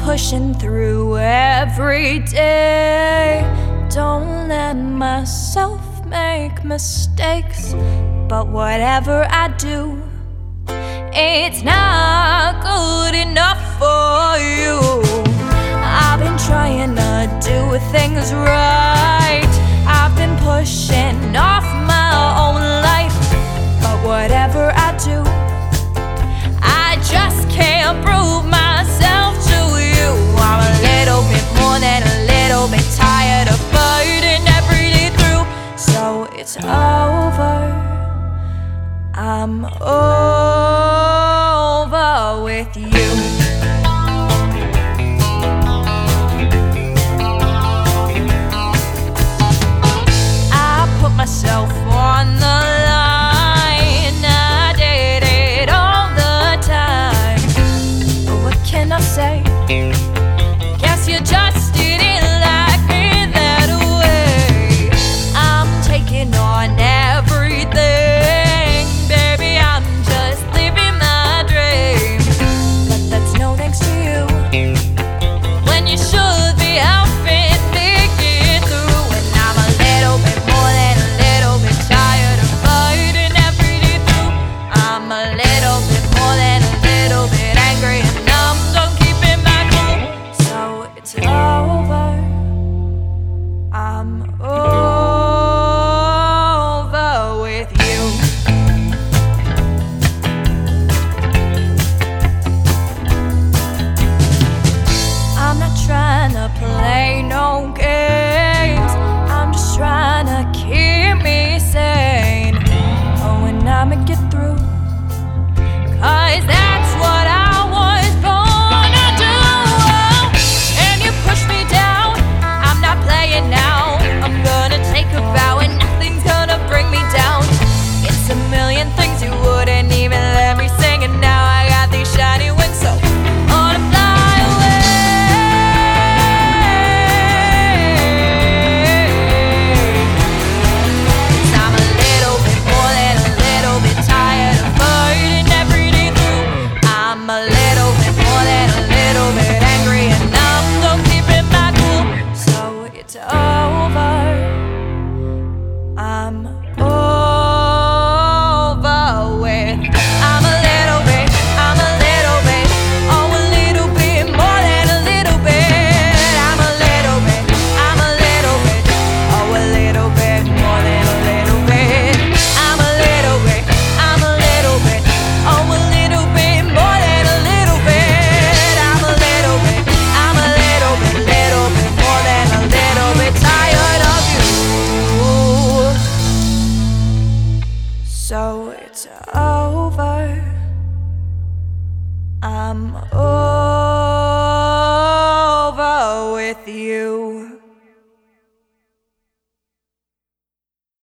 pushing through every day. Don't let myself make mistakes, but whatever I do, it's not good enough for you. I've been trying to do things right. I've been pushing off my own life, but whatever I do, I just can't prove myself to you. I'm a little bit more than a little bit tired of fighting every day through. So it's over, I'm over with you. Myself on the line, I did it all the time. But what can I say? Guess you just didn't like me that way. I'm taking on everything, baby, I'm just living my dream. But that's no thanks to you, when you should be helping me get through. And I'm a little bit more than tired of fighting every day through. I'm a little bit more than a little bit angry and numb, don't keep it my cool. So it's over, I'm over with you. I'm not trying to play no games, I'm just trying to keep me sane. Oh, and I'ma get through, 'cause that's what I was born to do. Oh, and you push me down, I'm not playing now. I'm gonna take a vow and nothing's gonna bring me down. It's a million things you wouldn't even let me sing, and now I got these shiny wings, so I wanna fly away. It's over, I'm over with. I'm a little bit, oh a little bit more than a little bit. I'm a little bit, oh a little bit more than a little bit. I'm a little bit, oh a little bit more than a little bit. I'm a little bit more than a little bit tired of you. So it's over, I'm over.